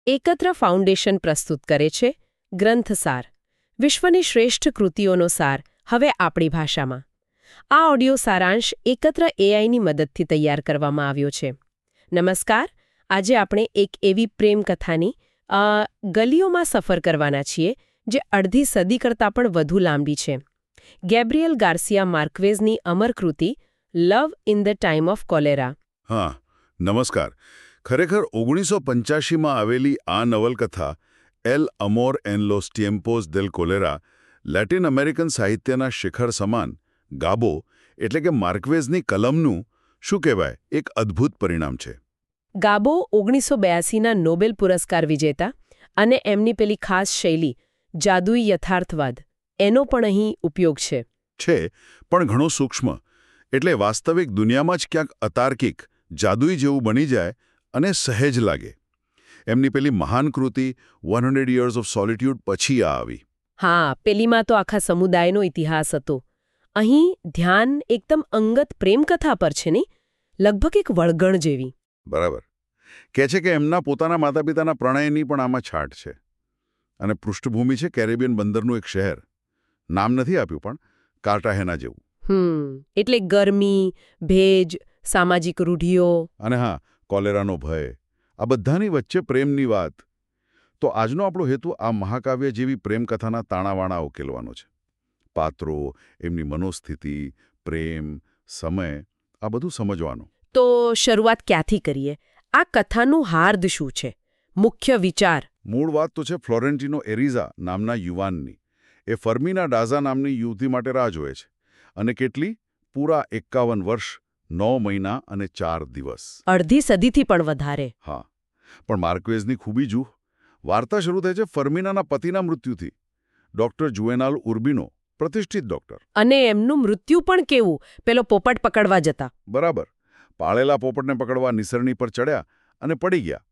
એકત્ર ફાઉન્ડેશન પ્રસ્તુત કરે છે ગ્રંથસાર, વિશ્વની શ્રેષ્ઠ કૃતિઓનો સાર હવે આપણી ભાષામાં. આ ઓડિયો સારાંશ એકત્ર એઆઈની મદદથી તૈયાર કરવામાં આવ્યો છે. નમસ્કાર. આજે આપણે એક એવી પ્રેમ કથાની ગલીઓમાં સફર કરવાના છીએ જે અડધી સદી કરતાં પણ વધુ લાંબી છે. ગેબ્રિયલ ગાર્સિયા માર્ક્વેઝની અમર કૃતિ love in the time of cholera. હા, નમસ્કાર. ખરેખર 1985માં આવેલી આ નવલકથા એલ અમોર એન લોસ ટિએમ્પોસ દેલ કોલેરા લેટિન અમેરિકન સાહિત્યના શિખર સમાન ગાબો એટલે કે માર્ક્વેઝની કલમનું શું કહેવાય એક અદ્ભુત પરિણામ છે. ગાબો 1982ના નોબેલ પુરસ્કાર વિજેતા અને એમની પેલી ખાસ શૈલી જાદુઈ યથાર્થવાદ એનો પણ અહીં ઉપયોગ છે. પણ ઘણો સૂક્ષ્મ, એટલે વાસ્તવિક દુનિયામાં જ ક્યાંક અતાર્કિક જાદુઈ જેવું બની જાય અને સહેજ લાગે. એમની પેલી મહાન કૃતિ 100 Years of Solitude પછી આ આવી. હા, પેલીમાં તો આખા સમુદાયનો ઇતિહાસ હતો. અહીં ધ્યાન એકદમ અંગત પ્રેમકથા પર છે નહીં, લગભગ એક વળગણ જેવી. બરાબર. કહે છે કે એમના પોતાના માતા પિતાના પ્રણયની પણ આમાં છાટ છે. અને પૃષ્ઠભૂમિ છે કેરેબિયન બંદરનું એક શહેર. નામ નથી આપ્યું પણ કાર્ટાહેના જેવું. એટલે ગરમી, ભેજ, સામાજિક રૂઢિઓ અને હા, કોલેરાનો ભય, આ બધાની વચ્ચે પ્રેમની વાત. તો આજનો આપણો હેતુ આ મહાકાવ્ય જેવી પ્રેમકથાના તાણાવાણા ઉકેલવાનો છે. પાત્રો, એમની મનોસ્થિતિ, પ્રેમ, સમય, આ બધું સમજવાનું. તો શરૂઆત ક્યાંથી કરીએ? આ કથાનું હાર્દ શું છે? મુખ્ય વિચાર? મૂળ વાત તો છે ફ્લોરેન્ટિનો એરિઝા નામના યુવાનની. એ ફર્મિના ડાઝા નામની યુવતી માટે રાહ જોએ છે. અને કેટલી? પૂરા 51 વર્ષ, 9 મહિના અને 4 દિવસ. અડધી સદીથી પણ વધારે. હા, પણ માર્ક્વેઝની ખૂબી જુઓ. વાર્તા શરૂ થાય છે ફર્મિનાના પતિના મૃત્યુથી. ડોક્ટર જુએનાલ ઉર્બિનો, પ્રતિષ્ઠિત ડોક્ટર. અને એમનું મૃત્યુ પણ કેવું? પેલો પોપટ પકડવા જતા. બરાબર. પાળેલા પોપટને પકડવા નિસરણી પર ચડ્યા અને પડી ગયા.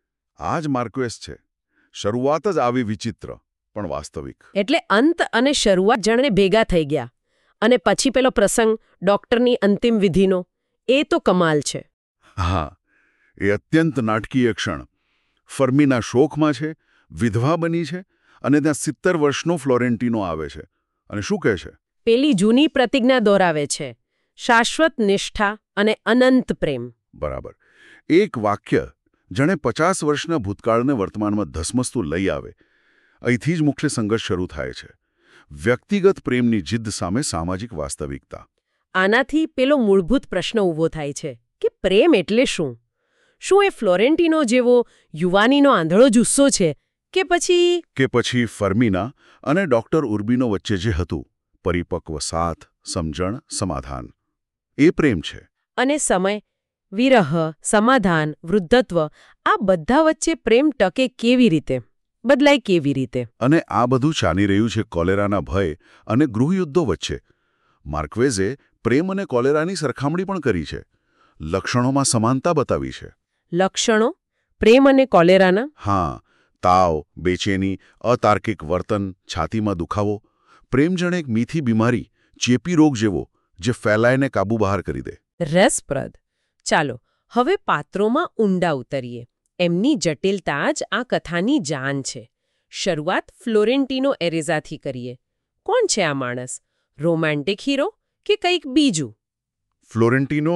આ જ માર્ક્વેઝ છે. શરૂઆત જ આવી વિચિત્ર, પણ વાસ્તવિક. એટલે અંત અને શરૂઆત જણને ભેગા થઈ ગયા. અને પછી પેલો પ્રસંગ ડોક્ટરની અંતિમ વિધિનો, એ તો કમાલ છે. હા, એ અત્યંત નાટકીય ક્ષણ. ફર્મિના શોકમાં છે, વિધવા બની છે, અને ત્યાં 70 વર્ષનો ફ્લોરેન્ટિનો આવે છે. અને શું કહે છે? પેલી જૂની પ્રતિજ્ઞા દોરાવે છે, શાશ્વત નિષ્ઠા અને અનંત પ્રેમ. બરાબર. એક વાક્ય જાણે 50 વર્ષના ભૂતકાળને વર્તમાનમાં ધસમસતું લઈ આવે. અહીંથી જ મુખ્ય સંઘર્ષ શરૂ થાય છે. વ્યક્તિગત પ્રેમની જિદ્દ સામે સામાજિક વાસ્તવિકતા. આનાથી પેલો મૂળભૂત પ્રશ્ન ઊભો થાય છે કે પ્રેમ એટલે શું? શું એ ફ્લોરેન્ટિનો જેવો યુવાનીનો આંધળો જુસ્સો છે કે પછી ફર્મિના અને ડોક્ટર ઉર્બિનો વચ્ચે જે હતું, પરિપક્વ સાથ, સમજણ, સમાધાન, એ પ્રેમ છે? અને સમય, વિરહ, સમાધાન, વૃદ્ધત્વ, આ બધા વચ્ચે પ્રેમ ટકે કેવી રીતે, બદલાય કેવી રીતે? અને આ બધું ચાલી રહ્યું છે કોલેરાના ભય અને ગૃહયુદ્ધો વચ્ચે. માર્ક્વેઝે પ્રેમ અને કોલેરાની સરખામણી પણ કરી છે. લક્ષણોમાં સમાનતા બતાવી છે. લક્ષણો? પ્રેમ અને કોલેરાના? હા, તાવ, બેચેની, અતાર્કિક વર્તન, છાતીમાં દુખાવો. પ્રેમ જાણે એક મીઠી બીમારી, ચેપી રોગ જેવો, જે ફેલાયને કાબુ બહાર કરી દે. રસપ્રદ. ચાલો હવે પાત્રોમાં ઊંડા ઉતરીએ. એમની જટિલતા જ આ કથાની જાન છે. શરૂઆત ફ્લોરેન્ટિનો એરેઝાથી કરીએ. કોણ છે આ માણસ? રોમેન્ટિક હીરો કે કંઈક બીજું? ફ્લોરેન્ટિનો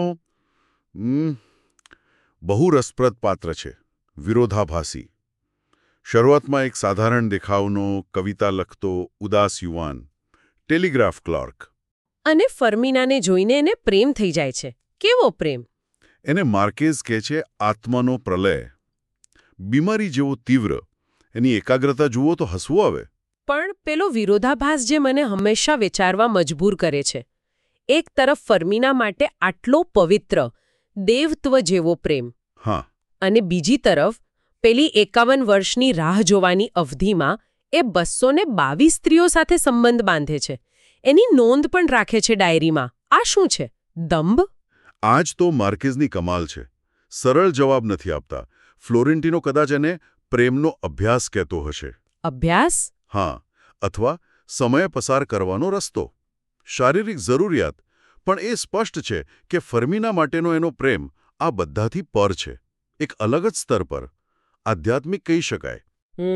બહુ રસપ્રદ પાત્ર છે. વિરોધાભાસી. શરૂઆતમાં એક સાધારણ દેખાવનો, કવિતા લખતો, ઉદાસ યુવાન, ટેલિગ્રાફ ક્લાર્ક. અને ફર્મિનાને જોઈને એને પ્રેમ થઈ જાય છે. કેવો પ્રેમ? એને માર્કેઝ કહે છે આત્માનો પ્રલય. બીમારી જેવો તીવ્ર. એની એકાગ્રતા જુઓ તો હસવું આવે. પણ પેલો વિરોધાભાસ જે મને હંમેશા વિચારવા મજબૂર કરે છે. એક તરફ ફર્મિના માટે આટલો પવિત્ર, દેવત્વ જેવો પ્રેમ. હા. અને બીજી તરફ પેલી 51 વર્ષની રાહ જોવાની અવધિમાં એ 222 સ્ત્રીઓ સાથે સંબંધ બાંધે છે. એની નોંધ પણ રાખે છે ડાયરીમાં. આ શું છે? દંભ? આ જ તો માર્કેઝની કમાલ છે. સરળ જવાબ નથી આપતા. ફ્લોરેન્ટિનો કદાચ એને પ્રેમનો અભ્યાસ કહેતો હશે. અભ્યાસ? હા, અથવા સમય પસાર કરવાનો રસ્તો. શારીરિક જરૂરિયાત. પણ એ સ્પષ્ટ છે કે ફર્મિના માટેનો એનો પ્રેમ આ બધાથી પર છે. એક અલગ જ સ્તર પર. આધ્યાત્મિક કહી શકાય.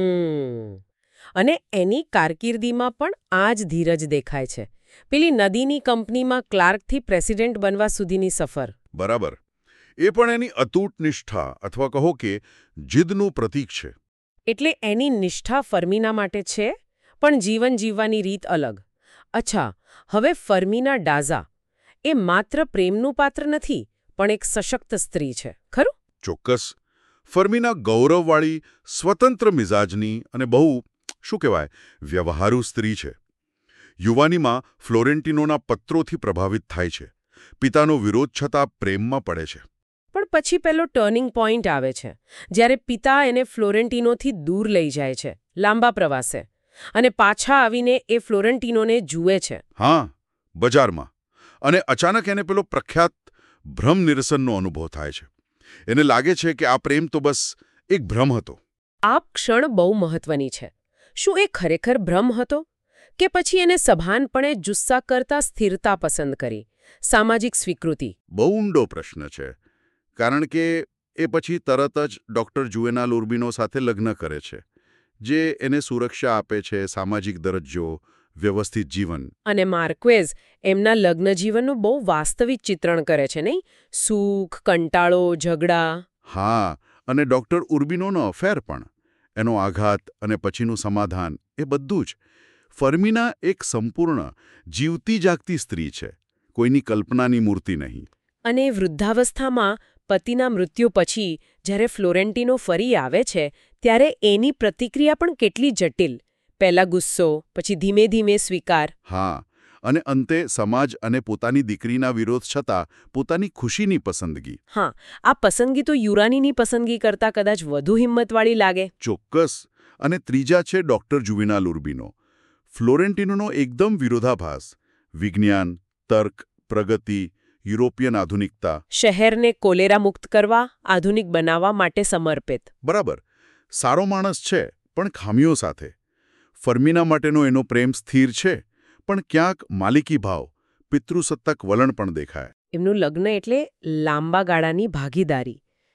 અને એની કારકિર્દીમાં પણ આ જ ધીરજ દેખાય છે. પેલી નદીની કંપનીમાં ક્લાર્કથી પ્રેસિડેન્ટ બનવા સુધીની સફર. બરાબર. એ પણ એની અતૂટ નિષ્ઠા અથવા કહો કે જીદનું પ્રતીક છે. એટલે એની નિષ્ઠા ફર્મિના માટે છે, પણ જીવન જીવવાની રીત અલગ. અચ્છા, હવે ફર્મિના ડાઝા એ માત્ર પ્રેમનું પાત્ર નથી, પણ એક સશક્ત સ્ત્રી છે, ખરું? ચોક્કસ. ફર્મિના ગૌરવવાળી, સ્વતંત્ર મિજાજની અને બહુ શું કહેવાય વ્યવહારુ સ્ત્રી છે. યુવાનીમાં ફ્લોરેન્ટિનોના પત્રોથી પ્રભાવિત થાય છે. પિતાનો વિરોધ છતાં પ્રેમમાં પડે છે. પણ પછી પેલો ટર્નિંગ પોઈન્ટ આવે છે, જ્યારે પિતા એને ફ્લોરેન્ટિનોથી દૂર લઈ જાય છે, લાંબા પ્રવાસે, અને પાછા આવીને એ ફ્લોરેન્ટિનોને જુએ છે. હા, બજારમાં. અને અચાનક એને પેલો પ્રખ્યાત ભ્રમ નિરસનનો અનુભવ થાય છે. એને લાગે છે કે આ પ્રેમ તો બસ એક ભ્રમ હતો. આ ક્ષણ બહુ મહત્વની છે. શું એ ખરેખર ભ્રમ હતો? કે પછી એને સભાનપણે જુસ્સા કરતા સ્થિરતા પસંદ કરી, સામાજિક સ્વીકૃતિ? બહુ ઊંડો પ્રશ્ન છે. કારણ કે એ પછી તરત જ ડૉક્ટર જુવેનાલ ઉર્બિનો સાથે લગ્ન કરે છે, જે એને સુરક્ષા આપે છે, સામાજિક દરજ્જો, વ્યવસ્થિત જીવન. અને માર્ક્વેઝ એમના લગ્ન જીવનનું બહુ વાસ્તવિક ચિત્રણ કરે છે, નહીં? સુખ, કંટાળો, ઝઘડા. હા, અને ડૉક્ટર ઉર્બિનોનો અફેર પણ. એનો આઘાત અને પછીનું સમાધાન એ બધું જ. ફર્મિના એક સંપૂર્ણ, જીવતી જાગતી સ્ત્રી છે, કોઈની કલ્પનાની મૂર્તિ નહીં. અને વૃદ્ધાવસ્થામાં પતિના મૃત્યુ પછી જ્યારે ફ્લોરેન્ટિનો ફરી આવે છે, ત્યારે એની પ્રતિક્રિયા પણ કેટલી જટિલ. પહેલા ગુસ્સો, પછી ધીમે ધીમે સ્વીકાર. હા, અને અંતે સમાજ અને પોતાની દીકરીના વિરોધ છતાં પોતાની ખુશીની પસંદગી. હા, આ પસંદગી તો યુરાનીની પસંદગી કરતાં કદાચ વધુ હિંમતવાળી લાગે. ચોક્કસ. અને ત્રીજા છે ડૉક્ટર જુવેનાલ ઉર્બિનો. ફ્લોરેન્ટિનોનો એકદમ વિરોધાભાસ. વિજ્ઞાન, તર્ક, પ્રગતિ, યુરોપિયન આધુનિકતા. શહેરને કોલેરા મુક્ત કરવા, આધુનિક બનાવવા માટે સમર્પિત. બરાબર. સારો માણસ છે, પણ ખામીઓ સાથે. ફર્મિના માટેનો એનો પ્રેમ સ્થિર છે, પણ ક્યાંક માલિકી ભાવ, પિતૃસત્તાક વલણ પણ દેખાય. એમનું લગ્ન એટલે લાંબા ગાળાની ભાગીદારી,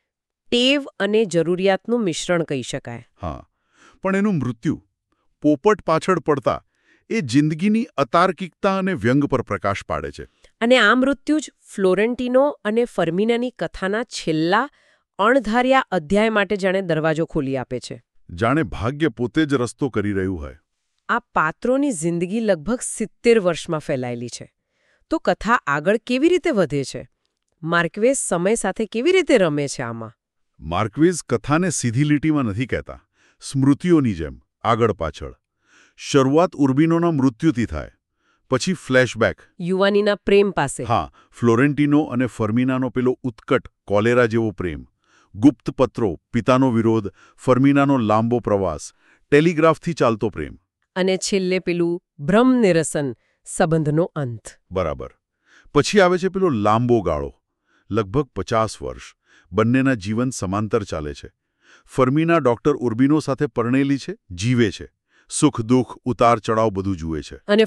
ટેવ અને જરૂરિયાતનું મિશ્રણ કહી શકાય. હા, પણ એનું મૃત્યુ, પોપટ પાછળ પડતા, એ જિંદગીની અતાર્કિકતા અને વ્યંગ પર પ્રકાશ પાડે છે. અને આ મૃત્યુ જ ફ્લોરેન્ટિનો અને ફર્મિનાની કથાના છેલ્લા અણધાર્યા અધ્યાય માટે જાણે દરવાજો ખોલી આપે છે. જાણે ભાગ્ય પોતે જ રસ્તો કરી રહ્યું હોય. આ પાત્રોની જિંદગી લગભગ 70 વર્ષમાં ફેલાયેલી છે. તો કથા આગળ કેવી રીતે વધે છે? માર્ક્વેઝ સમય સાથે કેવી રીતે રમે છે આમાં? માર્ક્વેઝ કથાને સીધી લીટીમાં નથી કહેતા, સ્મૃતિઓની જેમ, આગળ પાછળ. શરૂઆત ઉર્બિનોના મૃત્યુથી થાય, પછી ફ્લેશબેક. યુવાનીના પ્રેમ પાસે. હા, ફ્લોરેન્ટિનો અને ફર્મિનાનો પેલો ઉત્કટ, કોલેરા જેવો પ્રેમ. ગુપ્ત પત્રો, પિતાનો વિરોધ, ફર્મિનાનો લાંબો પ્રવાસ, ટેલિગ્રાફથી ચાલતો પ્રેમ. અને છેલ્લે પેલું ભ્રમ નિરસન, સંબંધનો અંત. બરાબર. પછી આવે છે પેલો લાંબો ગાળો, લગભગ 50 વર્ષ. બંનેના જીવન સમાંતર ચાલે છે. ફર્મિના ડૉક્ટર ઉર્બિનો સાથે પરણેલી છે, જીવે છે. સુખ દુઃખ, ઉતાર ચડાવ બધું જુએ છે. અને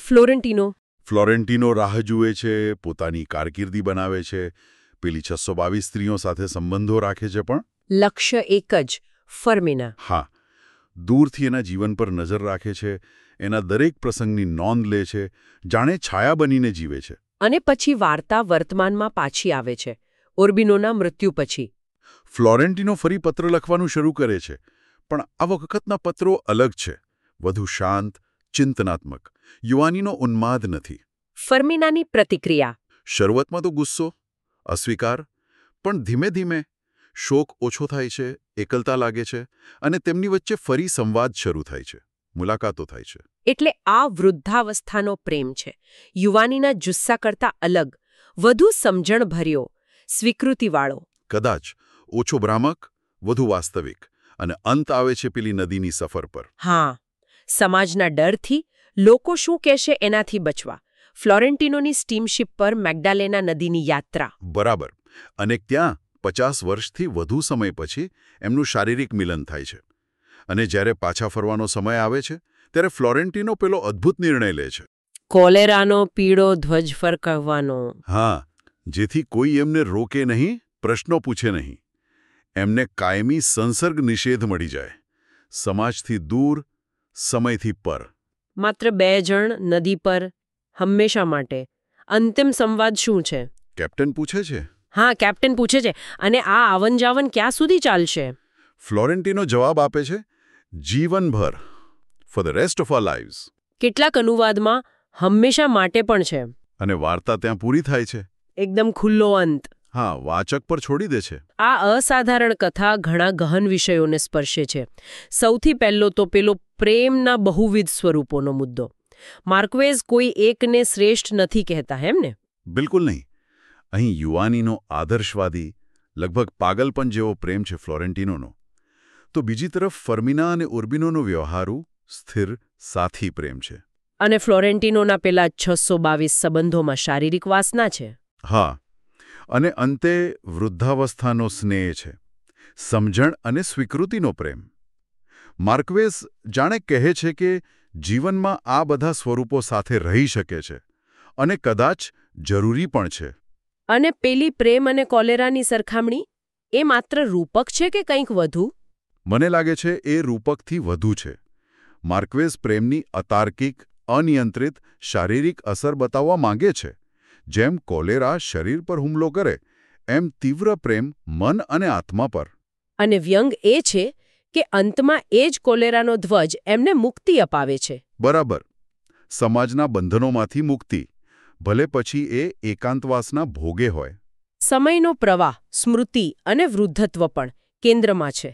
ફ્લોરેન્ટિનો રાહ જુએ છે, પોતાની કારકિર્દી બનાવે છે, પેલી 622 સ્ત્રીઓ સાથે સંબંધો રાખે છે, પણ લક્ષ્ય એક જ, ફર્મિના. હા, દૂરથી એના જીવન પર નજર રાખે છે, એના દરેક પ્રસંગની નોંધ લે છે, જાણે છાયા બનીને જીવે છે. અને પછી વાર્તા વર્તમાનમાં પાછી આવે છે, ઉર્બિનોના મૃત્યુ પછી. ફ્લોરેન્ટિનો ફરી પત્ર લખવાનું શરૂ કરે છે, પણ આ વખતના પત્રો અલગ છે, વધુ શાંત, ચિંતનાત્મક. યુવાનીનો ઉન્માદ નથી. ફર્મિનાની પ્રતિક્રિયા. શરૂઆતમાં તો ગુસ્સો, અસ્વીકાર, પણ ધીમે ધીમે શોક ઓછો થાય છે, એકલતા લાગે છે, અને તેમની વચ્ચે ફરી સંવાદ શરૂ થાય છે, મુલાકાતો થાય છે. એટલે આ વૃદ્ધાવસ્થાનો પ્રેમ છે, યુવાનીના જુસ્સા કરતા અલગ, વધુ સમજણભર્યો, સ્વીકૃતિવાળો. કદાચ ઓછો ભ્રામક, વધુ વાસ્તવિક. અને અંત આવે છે પેલી નદીની સફર પર. હા, સમાજના ડરથી, લોકો શું કહેશે એનાથી બચવા, ફ્લોરેન્ટિનોની સ્ટીમશીપ પર મેગ્ડાલેના નદીની યાત્રા. બરાબર. અને ત્યાં 50 વર્ષથી વધુ સમય પછી એમનું શારીરિક મિલન થાય છે. અને જ્યારે પાછા ફરવાનો સમય આવે છે, ત્યારે ફ્લોરેન્ટિનો પેલો અદ્ભુત નિર્ણય લે છે. કોલેરાનો પીળો ધ્વજ ફરકાવવાનો. હા, જેથી કોઈ એમને રોકે નહીં, પ્રશ્નો પૂછે નહીં. એમને કાયમી સંસર્ગ નિષેધ મળી જાય, સમાજથી દૂર, સમયથી પર. માત્ર 2 જણ નદી પર, હંમેશા માટે. અંતિમ સંવાદ શું છે? કેપ્ટન પૂછે છે. હા, કેપ્ટન પૂછે છે. અને આ આવન-જાવન ક્યાં સુધી ચાલશે? ફ્લોરેન્ટિનો જવાબ આપે છે, જીવનભર, for the rest of our lives. કેટલાક અનુવાદમાં હંમેશા માટે પણ છે. અને વાર્તા ત્યાં પૂરી થાય છે. એકદમ ખુલ્લો અંત. હા, વાચક પર છોડી દે છે. આ અસાધારણ કથા ઘણા ગહન વિષયોને સ્પર્શે છે. સૌથી પહેલો તો પેલો પ્રેમના બહુવિધ સ્વરૂપોનો મુદ્દો. માર્ક્વેઝ કોઈ એકને શ્રેષ્ઠ નથી કહેતા, એમ ને? બિલકુલ નહીં. અહીં યુવાનીનો આદર્શવાદી, લગભગ પાગલપન જેવો પ્રેમ છે ફ્લોરેન્ટિનોનો. તો બીજી તરફ ફર્મિના અને ઉર્બિનોનો વ્યવહારુ, સ્થિર, સાથી પ્રેમ છે. અને ફ્લોરેન્ટિનોના પેલા 622 સંબંધોમાં શારીરિક વાસના છે. હા, અને અંતે વૃદ્ધાવસ્થાનો સ્નેહ છે, સમજણ અને સ્વીકૃતિનો પ્રેમ. માર્ક્વેઝ જાણે કહે છે કે જીવનમાં આ બધા સ્વરૂપો સાથે રહી શકે છે, અને કદાચ જરૂરી પણ છે. અને પેલી પ્રેમ અને કોલેરાની સરખામણી, એ માત્ર રૂપક છે કે કંઈક વધુ? મને લાગે છે એ રૂપકથી વધુ છે. માર્ક્વેઝ પ્રેમની અતાર્કિક, અનિયંત્રિત શારીરિક અસર બતાવવા માંગે છે. જેમ કોલેરા શરીર પર હુમલો કરે, એમ તીવ્ર પ્રેમ મન અને આત્મા પર. અને વ્યંગ એ છે કે અંતમાં એ જ કોલેરાનો ધ્વજ એમને મુક્તિ અપાવે છે. બરાબર. સમાજના બંધનોમાંથી મુક્તિ, ભલે પછી એ એકાંતવાસના ભોગે હોય. સમયનો પ્રવાહ, સ્મૃતિ અને વૃદ્ધત્વ પણ કેન્દ્રમાં છે.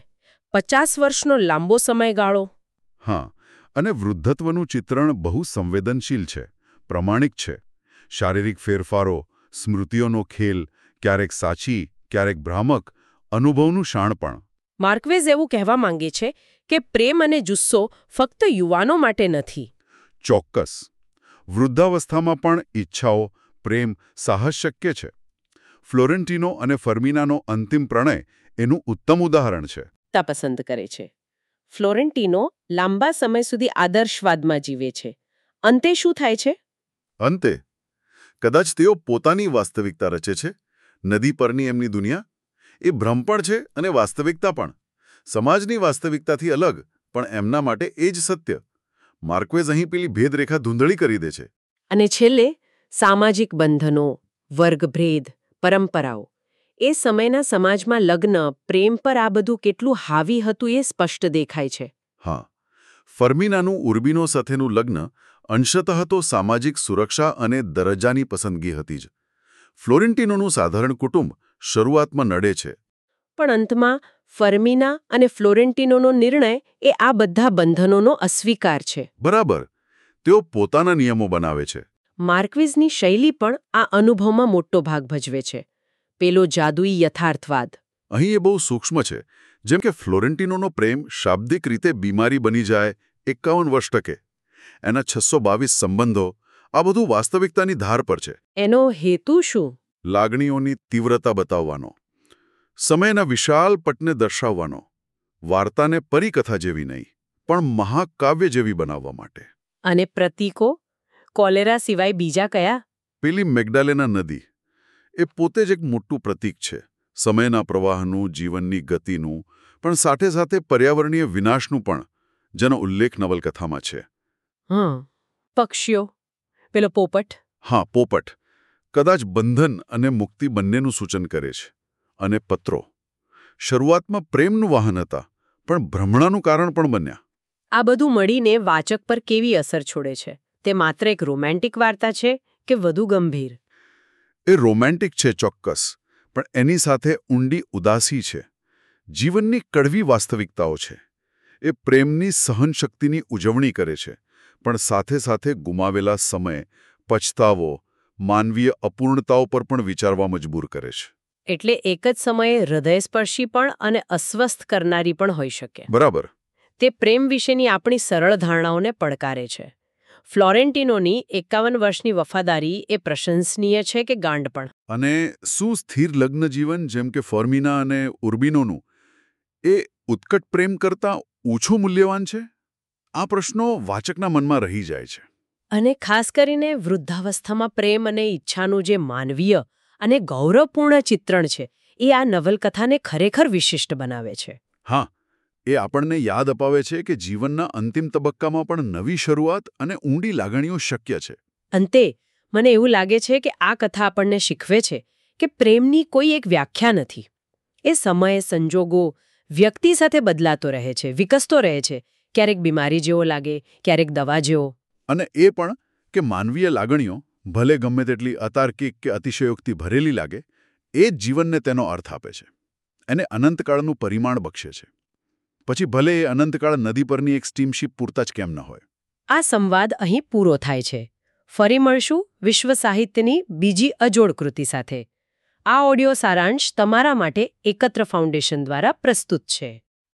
50 વર્ષનો લાંબો સમયગાળો. હા, અને વૃદ્ધત્વનું ચિત્રણ બહુ સંવેદનશીલ છે, પ્રમાણિક છે. શારીરિક ફેરફારો, સ્મૃતિઓનો ખેલ, ક્યારેક સાચી, ક્યારેક ભ્રામક, અનુભવનું શાણપણ. માર્ક્વેઝ એવું કહેવા માંગે છે કે પ્રેમ અને જુસ્સો ફક્ત યુવાનો માટે નથી. ચોક્કસ. વૃદ્ધાવસ્થામાં પણ ઈચ્છાઓ, પ્રેમ, સાહસ શક્ય છે. ફ્લોરેન્ટિનો અને ફર્મિનાનો અંતિમ પ્રણય એનું ઉત્તમ ઉદાહરણ છે. પસંદ કરે છે. ફ્લોરેન્ટિનો લાંબા સમય સુધી આદર્શવાદમાં જીવે છે. અંતે શું થાય છે? અંતે કદાચ તેઓ પોતાની વાસ્તવિકતા રચે છે. નદી પરની એમની દુનિયા એ ભ્રમ પણ છે અને વાસ્તવિકતા પણ. સમાજની વાસ્તવિકતાથી અલગ, પણ એમના માટે એ જ સત્ય. માર્ક્વેઝ અહીં પેલી ભેદરેખા ધૂંધળી કરી દે છે. અને છેલ્લે સામાજિક બંધનો, વર્ગભેદ, પરંપરાઓ. એ સમયના સમાજમાં લગ્ન, પ્રેમ પર આ બધું કેટલું હાવી હતું એ સ્પષ્ટ દેખાય છે. હા, ફર્મિનાનું ઉર્બિનો સાથેનું લગ્ન અંશતઃ તો સામાજિક સુરક્ષા અને દરજ્જાની પસંદગી હતી જ. ફ્લોરેન્ટિનોનું સાધારણ કુટુંબ શરૂઆતમાં નડે છે. પણ અંતમાં ફર્મિના અને ફ્લોરેન્ટિનોનો નિર્ણય એ આ બધા બંધનોનો અસ્વીકાર છે. બરાબર. તેઓ પોતાના નિયમો બનાવે છે. માર્ક્વેઝની શૈલી પણ આ અનુભવમાં મોટો ભાગ ભજવે છે. પેલો જાદુઈ યથાર્થવાદ. અહીં એ બહુ સૂક્ષ્મ છે. જેમ કે ફ્લોરેન્ટિનોનો પ્રેમ શાબ્દિક રીતે બીમારી બની જાય, 51 વર્ષ ટકે. એના 622 સંબંધો, આ બધું વાસ્તવિકતાની ધાર પર છે. એનો હેતુ શું? લાગણીઓની તીવ્રતા બતાવવાનો, સમયના વિશાળ પટને દર્શાવવાનો, વાર્તાને પરિકથા જેવી નહીં, પણ મહાકાવ્ય જેવી બનાવવા માટે. અને પ્રતીકો? કોલેરા સિવાય બીજા કયા? પેલી મેગ્ડાલેના નદી એ પોતે જ એક મોટું પ્રતીક છે. સમયના પ્રવાહનું, જીવનની ગતિનું, પણ સાથે સાથે પર્યાવરણીય વિનાશનું પણ, જેનો ઉલ્લેખ નવલકથામાં છે. પક્ષીઓ, પેલો પોપટ. હા, પોપટ કદાચ બંધન અને મુક્તિ બંનેનું સૂચન કરે છે. અને પત્રો શરૂઆતમાં પ્રેમનું વાહન હતા, પણ ભ્રમણાનું કારણ પણ બન્યા. આ બધું મળીને વાચક પર કેવી અસર છોડે છે? તે માત્ર એક રોમેન્ટિક વાર્તા છે કે વધુ ગંભીર? એ રોમેન્ટિક છે ચોક્કસ, પણ એની સાથે ઊંડી ઉદાસી છે. જીવનની કડવી વાસ્તવિકતાઓ છે. એ પ્રેમની સહનશક્તિની ઉજવણી કરે છે, પણ સાથે સાથે ગુમાવેલા સમય, પછતાવો, માનવીય અપૂર્ણતાઓ પર પણ વિચારવા મજબૂર કરે છે. એટલે એક જ સમયે હૃદયસ્પર્શી પણ અને અસ્વસ્થ કરનારી પણ હોઈ શકે. બરાબર. તે પ્રેમ વિશેની આપણી સરળ ધારણાઓને પડકારે છે. ફ્લોરેન્ટિનોની 51 વર્ષની વફાદારી એ પ્રશંસનીય છે કે ગાંડપણ? અને શું સ્થિર લગ્ન જીવન જેમ કે ફર્મિના અને ઉર્બિનોનું એ ઉત્કટ પ્રેમ કરતાં ઓછું મૂલ્યવાન છે? આ પ્રશ્નો વાચકના મનમાં રહી જાય છે. અને ખાસ કરીને વૃદ્ધાવસ્થામાં પ્રેમ અને ઈચ્છાનું જે માનવીય અને ગૌરવપૂર્ણ ચિત્રણ છે, એ આ નવલકથાને ખરેખર વિશિષ્ટ બનાવે છે. હા, એ આપણને યાદ અપાવે છે કે જીવનના અંતિમ તબક્કામાં પણ નવી શરૂઆત અને ઊંડી લાગણીઓ શક્ય છે. અંતે મને એવું લાગે છે કે આ કથા આપણને શીખવે છે કે પ્રેમની કોઈ એક વ્યાખ્યા નથી. એ સમય, સંજોગો, વ્યક્તિ સાથે બદલાતો રહે છે, વિકસતો રહે છે. ક્યારેક બીમારી જેવો લાગે, ક્યારેક દવા જેવો. અને એ પણ કે માનવીય લાગણીઓ ભલે ગમે તેટલી અતાર્કિક કે અતિશયોક્તિ ભરેલી લાગે, એ જ જીવનને તેનો અર્થ આપે છે. એને અનંતકાળનું પરિમાણ બક્ષે છે. પછી ભલે એ અનંતકાળ નદી પરની એક સ્ટીમશીપ પૂરતા જ કેમ ન હોય. આ સંવાદ અહીં પૂરો થાય છે. ફરી મળશું વિશ્વ સાહિત્યની બીજી અજોડ કૃતિ સાથે. આ ઓડિયો સારાંશ તમારા માટે એકત્ર ફાઉન્ડેશન દ્વારા પ્રસ્તુત છે.